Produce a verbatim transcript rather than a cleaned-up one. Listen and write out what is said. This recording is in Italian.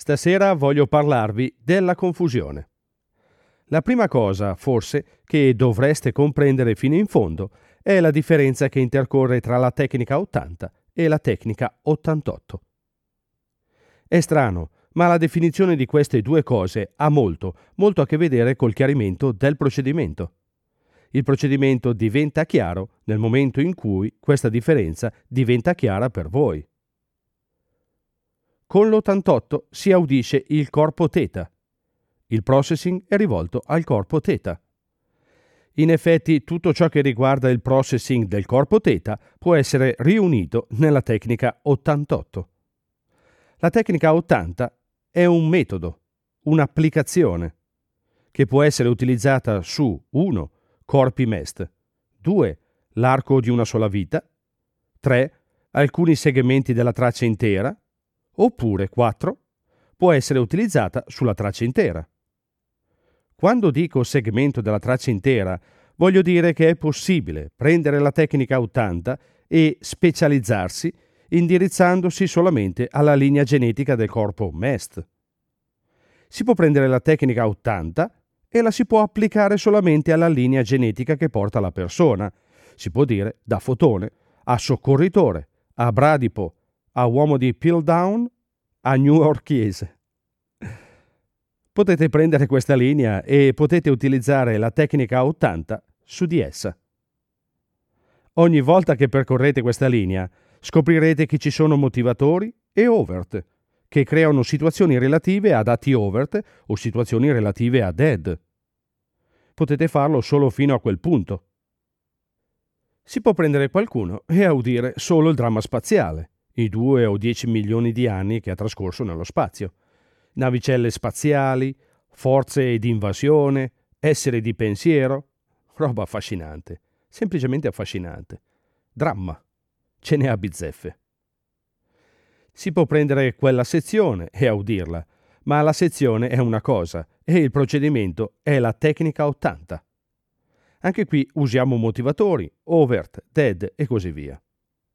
Stasera voglio parlarvi della confusione. La prima cosa, forse, che dovreste comprendere fino in fondo è la differenza che intercorre tra la tecnica ottanta e la tecnica ottantotto. È strano, ma la definizione di queste due cose ha molto, molto a che vedere col chiarimento del procedimento. Il procedimento diventa chiaro nel momento in cui questa differenza diventa chiara per voi. Con l'ottantotto si audisce il corpo θ. Il processing è rivolto al corpo θ. In effetti, tutto ciò che riguarda il processing del corpo θ può essere riunito nella tecnica ottantotto. La tecnica ottanta è un metodo, un'applicazione, che può essere utilizzata su uno corpi M E S T, due l'arco di una sola vita, tre alcuni segmenti della traccia intera, oppure quattro può essere utilizzata sulla traccia intera. Quando dico segmento della traccia intera, voglio dire che è possibile prendere la tecnica ottanta e specializzarsi indirizzandosi solamente alla linea genetica del corpo M E S T. Si può prendere la tecnica ottanta e la si può applicare solamente alla linea genetica che porta la persona. Si può dire da fotone a soccorritore, a bradipo, a uomo di Piltdown, a newyorkese. Potete prendere questa linea e potete utilizzare la tecnica ottanta su di essa. Ogni volta che percorrete questa linea, scoprirete che ci sono motivatori e overt, che creano situazioni relative ad atti overt o situazioni relative a dead. Potete farlo solo fino a quel punto. Si può prendere qualcuno e audire solo il dramma spaziale, i due o dieci milioni di anni che ha trascorso nello spazio. Navicelle spaziali, forze di invasione, esseri di pensiero, roba affascinante, semplicemente affascinante. Dramma, ce n'è a bizzeffe. Si può prendere quella sezione e audirla, ma la sezione è una cosa e il procedimento è la tecnica ottanta. Anche qui usiamo motivatori, overt, dead e così via.